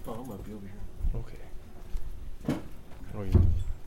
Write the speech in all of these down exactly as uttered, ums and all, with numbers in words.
Oh, might be over here. Okay. Oh, yeah.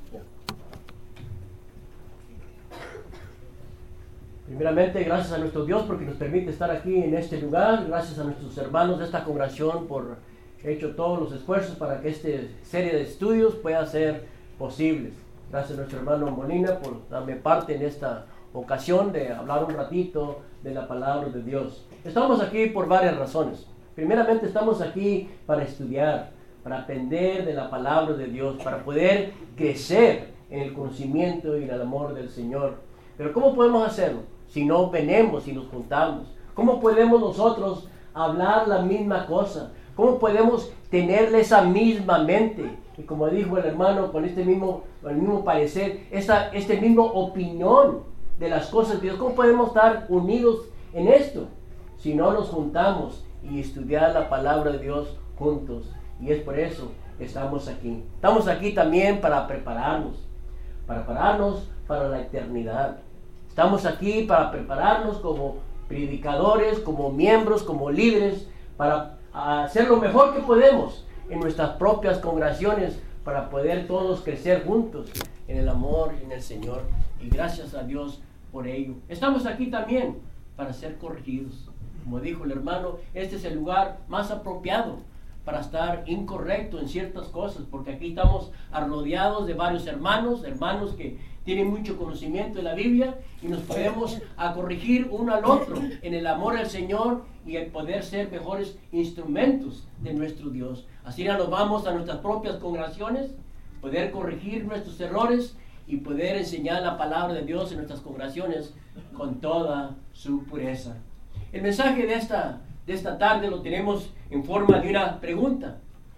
Primeramente, gracias a nuestro Dios porque nos permite estar aquí en este lugar. Gracias a nuestros hermanos de esta congregación por hecho todos los esfuerzos para que esta serie de estudios pueda ser posible. Gracias a nuestro hermano Molina por darme parte en esta ocasión de hablar un ratito de la palabra de Dios. Estamos aquí por varias razones. Primeramente, estamos aquí para estudiar, para aprender de la palabra de Dios, para poder crecer en el conocimiento y en el amor del Señor. Pero ¿cómo podemos hacerlo si no venimos y nos juntamos? ¿Cómo podemos nosotros hablar la misma cosa? ¿Cómo podemos tener esa misma mente? Y como dijo el hermano, con este mismo, el mismo parecer, esta este mismo opinión de las cosas de Dios. ¿Cómo podemos estar unidos en esto si no nos juntamos y estudiar la palabra de Dios juntos? Y es por eso que estamos aquí. Estamos aquí también para prepararnos, para prepararnos para la eternidad. Estamos aquí para prepararnos como predicadores, como miembros, como líderes, para hacer lo mejor que podemos en nuestras propias congregaciones para poder todos crecer juntos en el amor y en el Señor. Y gracias a Dios por ello. Estamos aquí también para ser corregidos. Como dijo el hermano, este es el lugar más apropiado para estar incorrecto en ciertas cosas, porque aquí estamos rodeados de varios hermanos, hermanos que tienen mucho conocimiento de la Biblia y nos podemos a corregir uno al otro en el amor al Señor y el poder ser mejores instrumentos de nuestro Dios. Así ya nos vamos a nuestras propias congregaciones, poder corregir nuestros errores y poder enseñar la palabra de Dios en nuestras congregaciones con toda su pureza. El mensaje de esta, de esta tarde lo tenemos en forma de una pregunta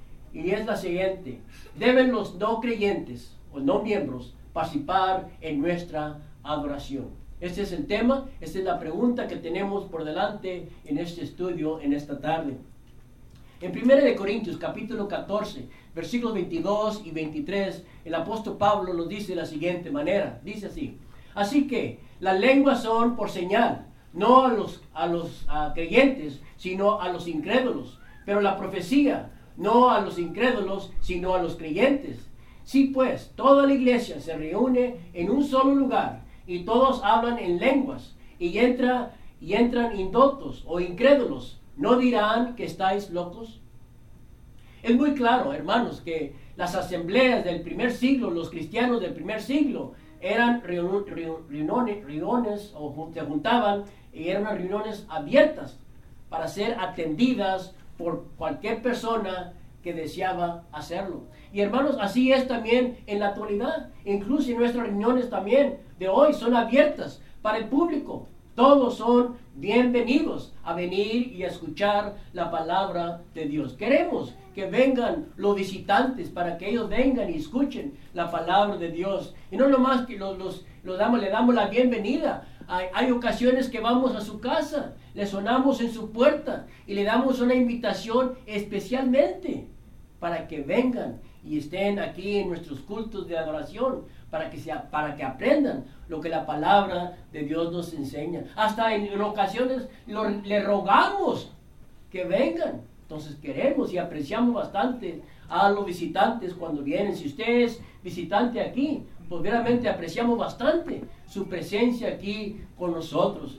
y es la siguiente: ¿deben los no creyentes o no miembros participar en nuestra adoración? Este es el tema, esta es la pregunta que tenemos por delante en este estudio en esta tarde. En primera de Corintios capítulo catorce, versículos veintidós y veintitrés, el apóstol Pablo nos dice de la siguiente manera, dice así: así que las lenguas son por señal, no a los, a los a creyentes, sino a los incrédulos, pero la profecía no a los incrédulos, sino a los creyentes. Sí, pues, toda la iglesia se reúne en un solo lugar y todos hablan en lenguas y, entra, y entran indoctos o incrédulos. ¿No dirán que estáis locos? Es muy claro, hermanos, que las asambleas del primer siglo, los cristianos del primer siglo, eran reuniones, reuniones o se juntaban y eran reuniones abiertas para ser atendidas por cualquier persona que deseaba hacerlo. Y hermanos, así es también en la actualidad. Incluso en nuestras reuniones también de hoy son abiertas para el público. Todos son bienvenidos a venir y a escuchar la palabra de Dios. Queremos que vengan los visitantes para que ellos vengan y escuchen la palabra de Dios. Y no nomás que los, los, los damos, le damos la bienvenida. Hay, hay ocasiones que vamos a su casa, le sonamos en su puerta y le damos una invitación especialmente para que vengan y estén aquí en nuestros cultos de adoración, para que, sea, para que aprendan lo que la palabra de Dios nos enseña. Hasta en, en ocasiones lo, le rogamos que vengan. Entonces queremos y apreciamos bastante a los visitantes cuando vienen. Si usted es visitante aquí, pues verdaderamente apreciamos bastante su presencia aquí con nosotros.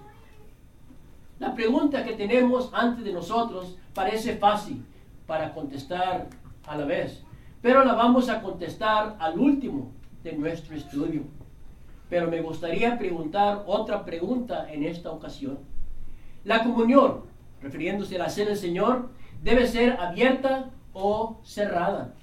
La pregunta que tenemos antes de nosotros parece fácil para contestar a la vez, pero la vamos a contestar al último de nuestro estudio. Pero me gustaría preguntar otra pregunta en esta ocasión. La comunión, refiriéndose a la cena del Señor, ¿debe ser abierta o cerrada?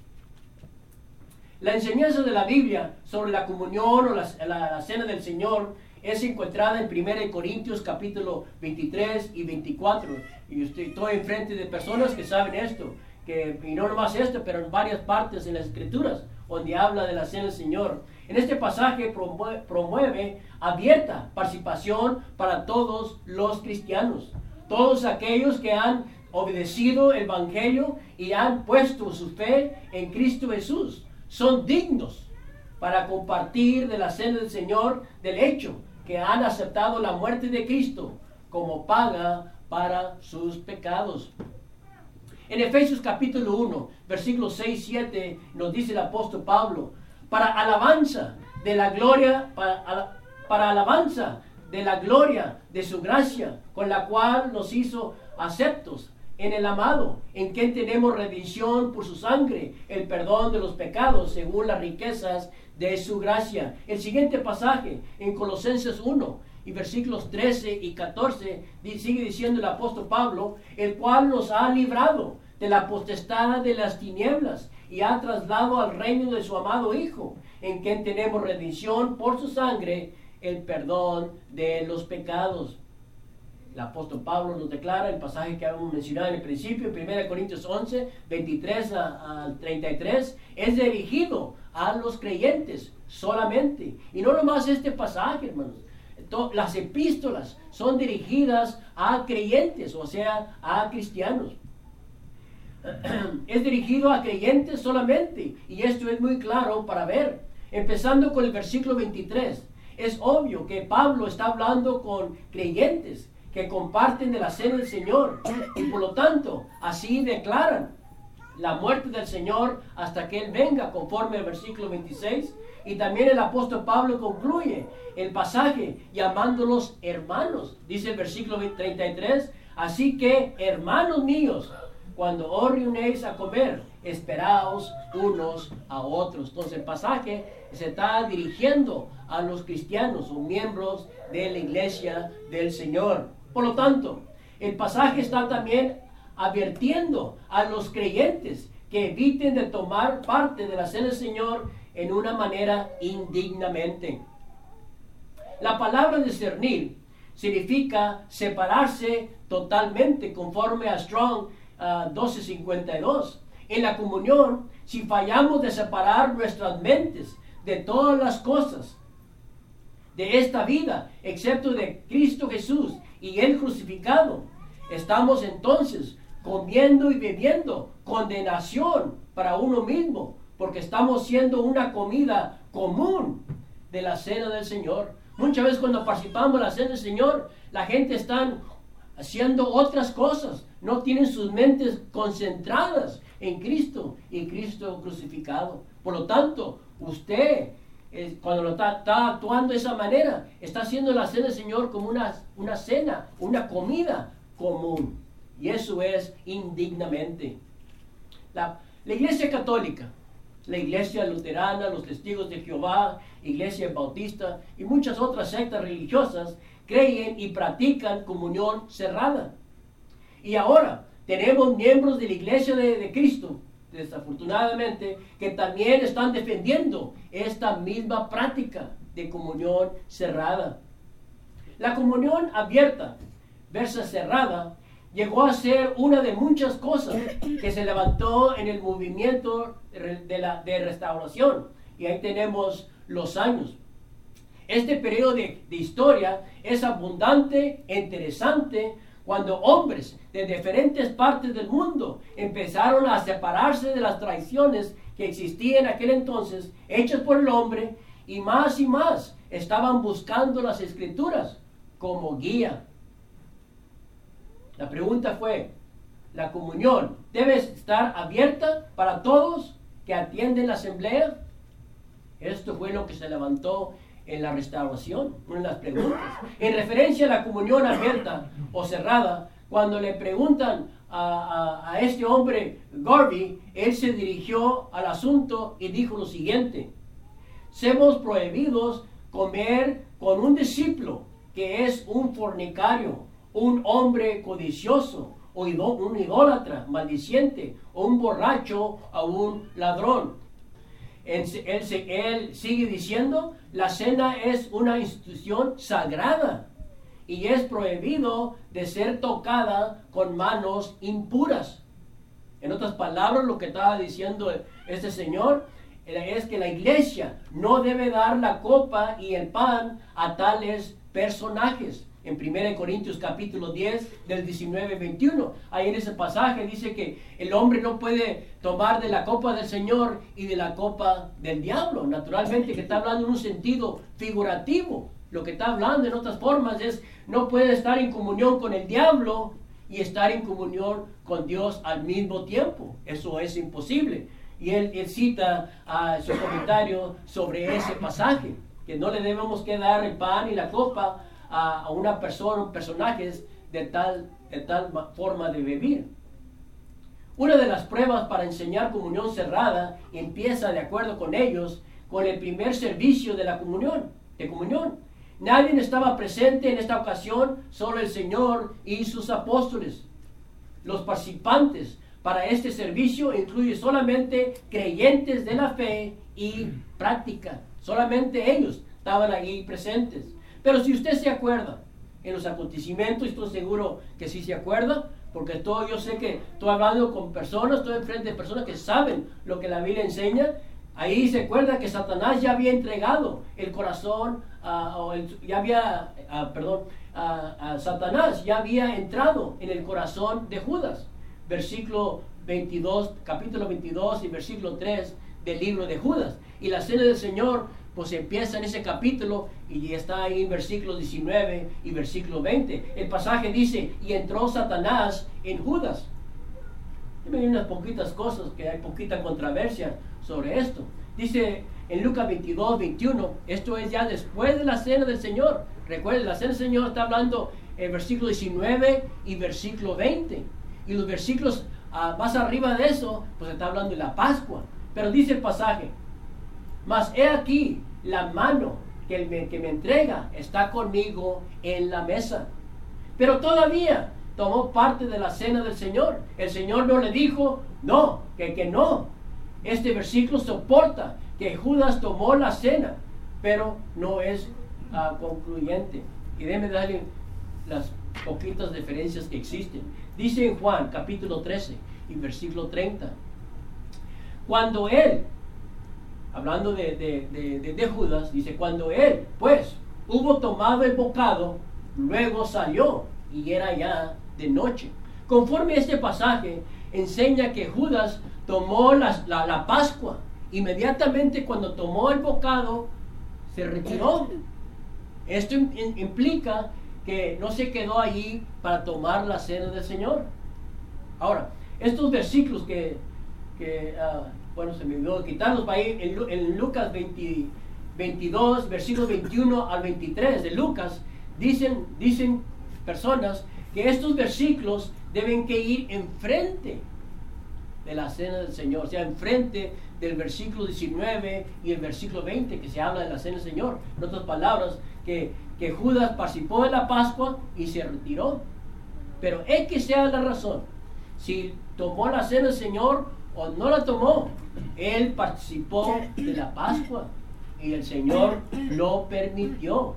La enseñanza de la Biblia sobre la comunión o la, la, la cena del Señor es encontrada en primera de Corintios capítulo veintitrés y veinticuatro. Y estoy, estoy enfrente de personas que saben esto, que, y no nomás esto, pero en varias partes en las Escrituras, donde habla de la cena del Señor. En este pasaje promueve, promueve abierta participación para todos los cristianos, todos aquellos que han obedecido el Evangelio y han puesto su fe en Cristo Jesús. Son dignos para compartir de la cena del Señor, del hecho que han aceptado la muerte de Cristo como paga para sus pecados. En Efesios capítulo uno, versículos seis y siete, nos dice el apóstol Pablo, para alabanza de la gloria, para, ala, para alabanza de la gloria de su gracia, con la cual nos hizo aceptos en el amado, en quien tenemos redención por su sangre, el perdón de los pecados, según las riquezas de su gracia. El siguiente pasaje, en Colosenses uno, y versículos trece y catorce, sigue diciendo el apóstol Pablo, el cual nos ha librado de la potestad de las tinieblas y ha trasladado al reino de su amado Hijo, en quien tenemos redención por su sangre, el perdón de los pecados. El apóstol Pablo nos declara el pasaje que habíamos mencionado en el principio, primera Corintios once, veintitrés al treinta y tres, es dirigido a los creyentes solamente. Y no nomás este pasaje, hermanos. Las epístolas son dirigidas a creyentes, o sea, a cristianos. Es dirigido a creyentes solamente, y esto es muy claro para ver. Empezando con el versículo veintitrés, es obvio que Pablo está hablando con creyentes que comparten de la cena del Señor, y por lo tanto, así declaran la muerte del Señor hasta que Él venga, conforme al versículo veintiséis. Y también el apóstol Pablo concluye el pasaje llamándolos hermanos. Dice el versículo treinta y tres, así que, hermanos míos, cuando os reunéis a comer, esperaos unos a otros. Entonces el pasaje se está dirigiendo a los cristianos o miembros de la iglesia del Señor. Por lo tanto, el pasaje está también advirtiendo a los creyentes que eviten de tomar parte de la cena del Señor en una manera indignamente. La palabra discernir significa separarse totalmente, conforme a Strong uh, doce cincuenta y dos. En la comunión, si fallamos de separar nuestras mentes de todas las cosas de esta vida, excepto de Cristo Jesús y Él crucificado, estamos entonces comiendo y bebiendo condenación para uno mismo, porque estamos siendo una comida común de la cena del Señor. Muchas veces cuando participamos en la cena del Señor, la gente está haciendo otras cosas, no tienen sus mentes concentradas en Cristo y Cristo crucificado. Por lo tanto, usted, eh, cuando lo está, está actuando de esa manera, está haciendo la cena del Señor como una, una cena, una comida común. Y eso es indignamente. La, la Iglesia Católica, la Iglesia Luterana, los Testigos de Jehová, Iglesia Bautista y muchas otras sectas religiosas creen y practican comunión cerrada. Y ahora tenemos miembros de la Iglesia de, de Cristo, desafortunadamente, que también están defendiendo esta misma práctica de comunión cerrada. La comunión abierta versus cerrada llegó a ser una de muchas cosas que se levantó en el movimiento de, la, de restauración. Y ahí tenemos los años. Este periodo de, de historia es abundante e interesante cuando hombres de diferentes partes del mundo empezaron a separarse de las tradiciones que existían en aquel entonces, hechas por el hombre, y más y más estaban buscando las Escrituras como guía. La pregunta fue, ¿la comunión debe estar abierta para todos que atienden la asamblea? Esto fue lo que se levantó en la restauración, una de las preguntas. En referencia a la comunión abierta o cerrada, cuando le preguntan a, a, a este hombre Garvey, él se dirigió al asunto y dijo lo siguiente: somos prohibidos comer con un discípulo que es un fornicario, un hombre codicioso, o idó, un idólatra, maldiciente, o un borracho, o un ladrón. Él, él, él sigue diciendo, la cena es una institución sagrada y es prohibido de ser tocada con manos impuras. En otras palabras, lo que estaba diciendo este señor es que la iglesia no debe dar la copa y el pan a tales personajes. En primera Corintios capítulo diez, del diecinueve al veintiuno, ahí en ese pasaje dice que el hombre no puede tomar de la copa del Señor y de la copa del diablo. Naturalmente que está hablando en un sentido figurativo. Lo que está hablando en otras formas es, no puede estar en comunión con el diablo y estar en comunión con Dios al mismo tiempo. Eso es imposible. Y él, él cita uh, su comentario sobre ese pasaje, que no le debemos que dar el pan y la copa a, a una persona, personajes de tal, de tal forma de vivir. Una de las pruebas para enseñar comunión cerrada empieza, de acuerdo con ellos, con el primer servicio de la comunión, de comunión. Nadie estaba presente en esta ocasión, solo el Señor y sus apóstoles. Los participantes para este servicio incluye solamente creyentes de la fe y práctica. Solamente ellos estaban allí presentes. Pero si usted se acuerda en los acontecimientos, estoy seguro que sí se acuerda, porque todo, yo sé que estoy hablando con personas, estoy enfrente de personas que saben lo que la Biblia enseña. Ahí se acuerda que Satanás ya había entregado el corazón, uh, o el, ya había, uh, perdón, uh, uh, Satanás ya había entrado en el corazón de Judas. Versículo veintidós, capítulo veintidós y versículo tres del libro de Judas. Y la cena del Señor pues empieza en ese capítulo y está ahí en versículo diecinueve y versículo veinte. El pasaje dice, y entró Satanás en Judas. Y hay unas poquitas cosas que hay poquita controversia sobre esto. Dice en Lucas veintidós, veintiuno, esto es ya después de la cena del Señor. Recuerden, la cena del Señor está hablando en versículo diecinueve y versículo veinte. Y los versículos uh, más arriba de eso, pues está hablando de la Pascua. Pero dice el pasaje, mas he aquí la mano que me, que me entrega está conmigo en la mesa. Pero todavía tomó parte de la cena del Señor. El Señor no le dijo, no, que, que no. Este versículo soporta que Judas tomó la cena, pero no es uh, concluyente. Y déjeme darle las poquitas diferencias que existen. Dice en Juan capítulo trece y versículo treinta, cuando él, hablando de, de, de, de, de Judas, dice, cuando él, pues, hubo tomado el bocado, luego salió y era ya de noche. Conforme este pasaje enseña que Judas tomó la, la, la Pascua, inmediatamente cuando tomó el bocado, se retiró. Esto implica que no se quedó allí para tomar la cena del Señor. Ahora, estos versículos que, que uh, bueno, se me olvidó quitarlos para ir en, en Lucas veinte, veintidós, versículos veintiuno al veintitrés de Lucas, dicen, dicen personas que estos versículos deben que ir enfrente de la cena del Señor, o sea, enfrente del versículo diecinueve y el versículo veinte que se habla de la cena del Señor. En otras palabras, que, que Judas participó de la Pascua y se retiró. Pero es que sea la razón, si tomó la cena del Señor o no la tomó, él participó de la Pascua y el Señor lo permitió.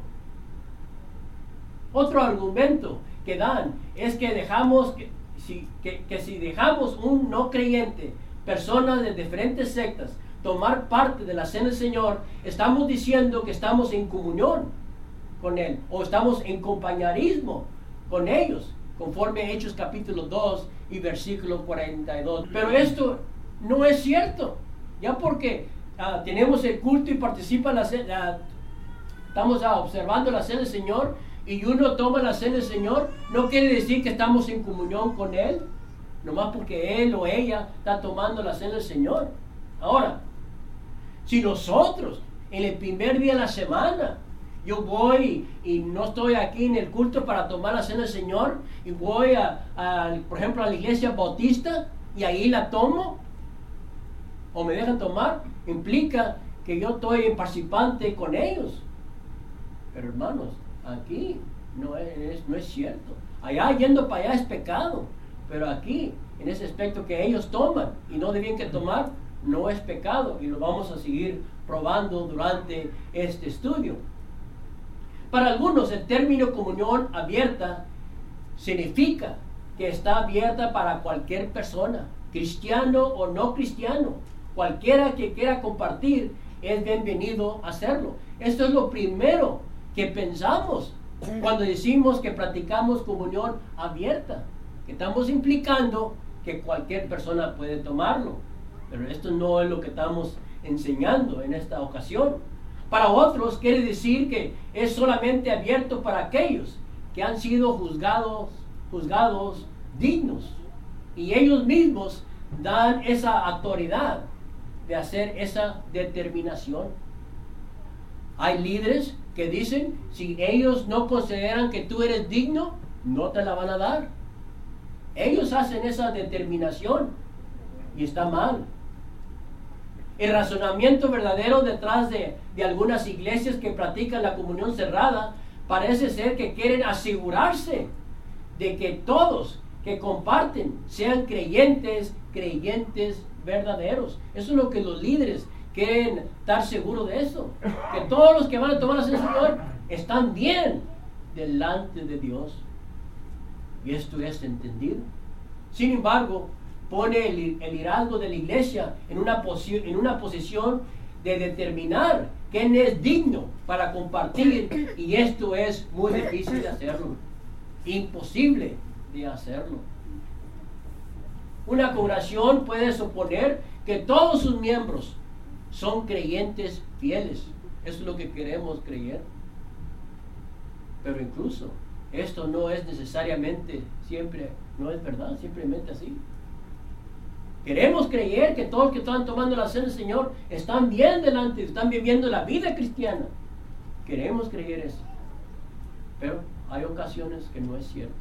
Otro argumento que dan es que dejamos que si, que, que si dejamos un no creyente, personas de diferentes sectas, tomar parte de la cena del Señor, estamos diciendo que estamos en comunión con Él, o estamos en compañerismo con ellos, conforme a Hechos capítulo dos y versículo cuarenta y dos. Pero esto no es cierto, ya porque uh, tenemos el culto y participa en la cena, uh, estamos uh, observando la cena del Señor, y uno toma la cena del Señor, no quiere decir que estamos en comunión con Él, nomás porque él o ella está tomando la cena del Señor. Ahora, si nosotros en el primer día de la semana yo voy y no estoy aquí en el culto para tomar la cena del Señor y voy a, a por ejemplo a la iglesia bautista y ahí la tomo o me dejan tomar, implica que yo estoy en participante con ellos. Pero hermanos, aquí no es, no es cierto. Allá yendo para allá es pecado. Pero aquí, en ese aspecto que ellos toman y no debían que tomar, no es pecado. Y lo vamos a seguir probando durante este estudio. Para algunos, el término comunión abierta significa que está abierta para cualquier persona, cristiano o no cristiano. Cualquiera que quiera compartir es bienvenido a hacerlo. Esto es lo primero que pensamos cuando decimos que practicamos comunión abierta, que estamos implicando que cualquier persona puede tomarlo. Pero esto no es lo que estamos enseñando en esta ocasión. Para otros quiere decir que es solamente abierto para aquellos que han sido juzgados, juzgados dignos. Y ellos mismos dan esa autoridad de hacer esa determinación. Hay líderes que dicen, si ellos no consideran que tú eres digno, no te la van a dar. Ellos hacen esa determinación y está mal. El razonamiento verdadero detrás de, de algunas iglesias que practican la comunión cerrada parece ser que quieren asegurarse de que todos que comparten sean creyentes, creyentes verdaderos. Eso es lo que los líderes quieren estar seguros de eso. Que todos los que van a tomar la cena del Señor están bien delante de Dios. Y esto es entendido. Sin embargo, pone el, el liderazgo de la iglesia en una, posi- en una posición de determinar quién es digno para compartir, y esto es muy difícil de hacerlo, imposible de hacerlo. Una congregación puede suponer que todos sus miembros son creyentes fieles. Eso es lo que queremos creer. Pero incluso esto no es necesariamente siempre, no es verdad, simplemente así. Queremos creer que todos los que están tomando la cena del Señor están bien delante, están viviendo la vida cristiana. Queremos creer eso. Pero hay ocasiones que no es cierto.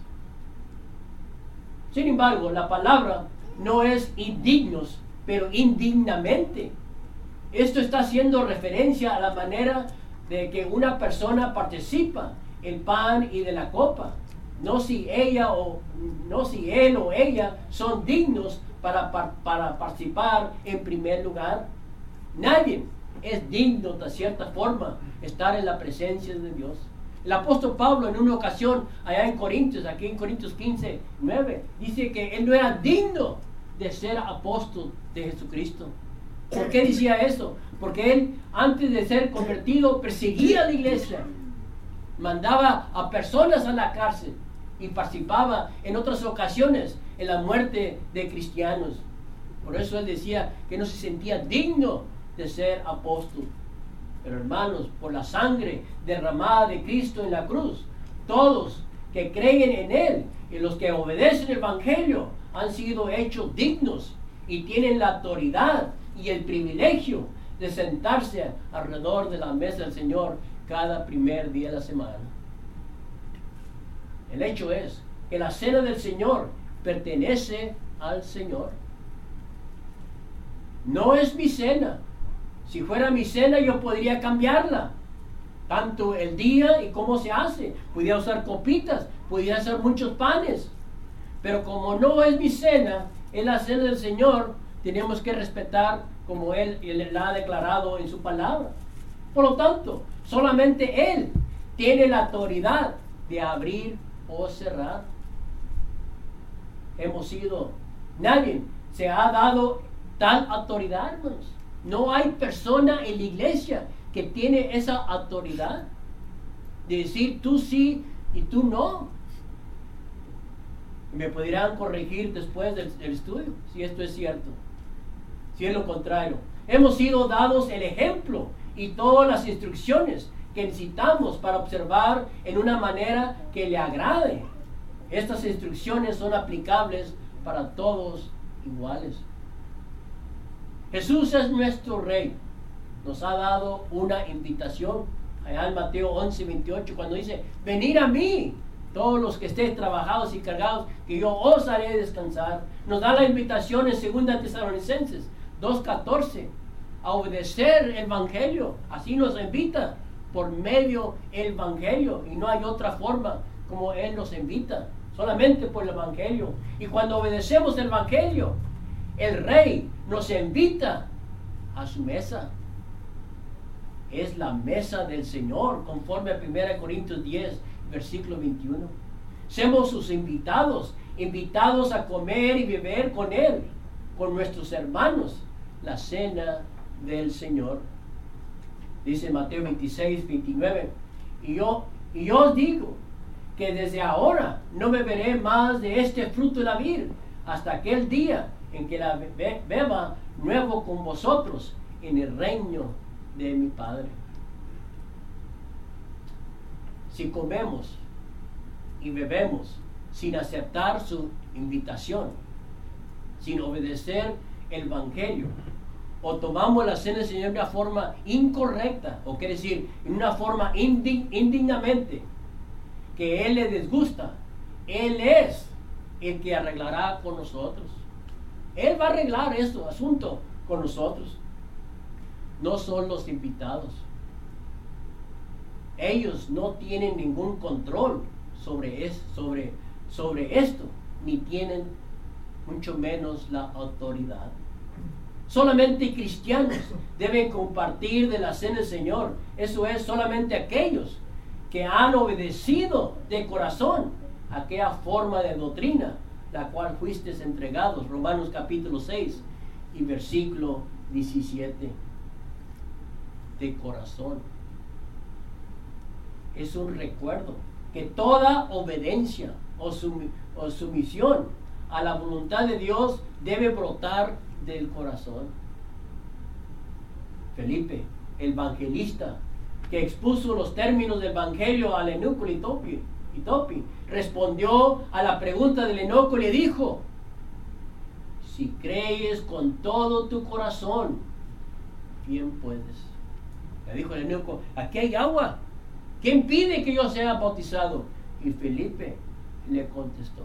Sin embargo, la palabra no es indignos, pero indignamente. Esto está haciendo referencia a la manera de que una persona participa el pan y de la copa. No si ella o no si él o ella son dignos para, para, para participar en primer lugar. Nadie es digno de cierta forma estar en la presencia de Dios. El apóstol Pablo en una ocasión allá en Corintios, aquí en Corintios quince, nueve, dice que él no era digno de ser apóstol de Jesucristo. ¿Por qué decía eso? Porque él, antes de ser convertido, perseguía a la iglesia, mandaba a personas a la cárcel y participaba en otras ocasiones en la muerte de cristianos. Por eso él decía que no se sentía digno de ser apóstol. Pero hermanos, por la sangre derramada de Cristo en la cruz, todos que creen en Él y los que obedecen el Evangelio han sido hechos dignos y tienen la autoridad y el privilegio de sentarse alrededor de la mesa del Señor cada primer día de la semana. El hecho es que la cena del Señor pertenece al Señor. No es mi cena. Si fuera mi cena, yo podría cambiarla, tanto el día y cómo se hace. Podría usar copitas, podría hacer muchos panes. Pero como no es mi cena, es la cena del Señor, tenemos que respetar como Él, Él la ha declarado en su palabra. Por lo tanto, solamente Él tiene la autoridad de abrir o cerrar. Hemos sido, nadie se ha dado tal autoridad, hermanos. No hay persona en la iglesia que tiene esa autoridad de decir tú sí y tú no. Me podrían corregir después del, del estudio si esto es cierto, si es lo contrario. Hemos sido dados el ejemplo y todas las instrucciones que necesitamos para observar en una manera que le agrade. Estas instrucciones son aplicables para todos iguales. Jesús es nuestro Rey. Nos ha dado una invitación. Allá en Mateo once, veintiocho, cuando dice, venid a mí, todos los que estéis trabajados y cargados, que yo os haré descansar. Nos da la invitación en segunda Tesalonicenses dos, catorce, a obedecer el Evangelio. Así nos invita, por medio del Evangelio. Y no hay otra forma como Él nos invita, solamente por el Evangelio. Y cuando obedecemos el Evangelio, el Rey nos invita a su mesa. Es la mesa del Señor, conforme a primera Corintios diez, versículo veintiuno. Somos sus invitados, invitados a comer y beber con Él, con nuestros hermanos, la cena del Señor. Dice Mateo veintiséis, veintinueve, y yo, y yo os digo que desde ahora no beberé más de este fruto de la vid hasta aquel día en que la be- beba nuevo con vosotros en el reino de mi Padre. Si comemos y bebemos sin aceptar su invitación, sin obedecer el Evangelio, o tomamos la cena del Señor de una forma incorrecta, o quiere decir, en una forma indig- indignamente, que Él le disgusta, Él es el que arreglará con nosotros. Él va a arreglar este asunto con nosotros. No son los invitados. Ellos no tienen ningún control sobre, es, sobre, sobre esto, ni tienen mucho menos la autoridad. Solamente cristianos deben compartir de la cena del Señor. Eso es, solamente aquellos que han obedecido de corazón aquella forma de doctrina la cual fuiste entregados. Romanos capítulo seis y versículo diecisiete. De corazón. Es un recuerdo que toda obediencia o, sum, o sumisión a la voluntad de Dios debe brotar del corazón. Felipe, el evangelista, que expuso los términos del evangelio al eunuco Itopi, Itopi, respondió a la pregunta del eunuco y le dijo: si crees con todo tu corazón, bien puedes. Le dijo el eunuco: aquí hay agua, ¿quién pide que yo sea bautizado? Y Felipe le contestó: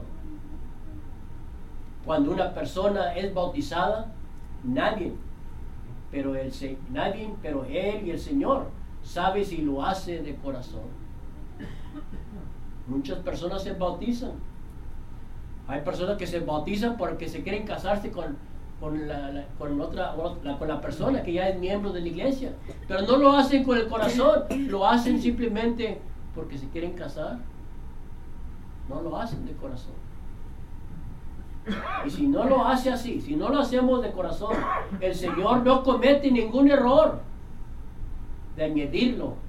cuando una persona es bautizada, nadie, pero el, nadie, pero él y el Señor sabe si lo hace de corazón. Muchas personas se bautizan. Hay personas que se bautizan porque se quieren casarse con, con, la, la, con, otra, la, con la persona que ya es miembro de la iglesia, pero no lo hacen con el corazón, lo hacen simplemente porque se quieren casar. No lo hacen de corazón. Y si no lo hace así, si no lo hacemos de corazón, el Señor no comete ningún error de añadirlo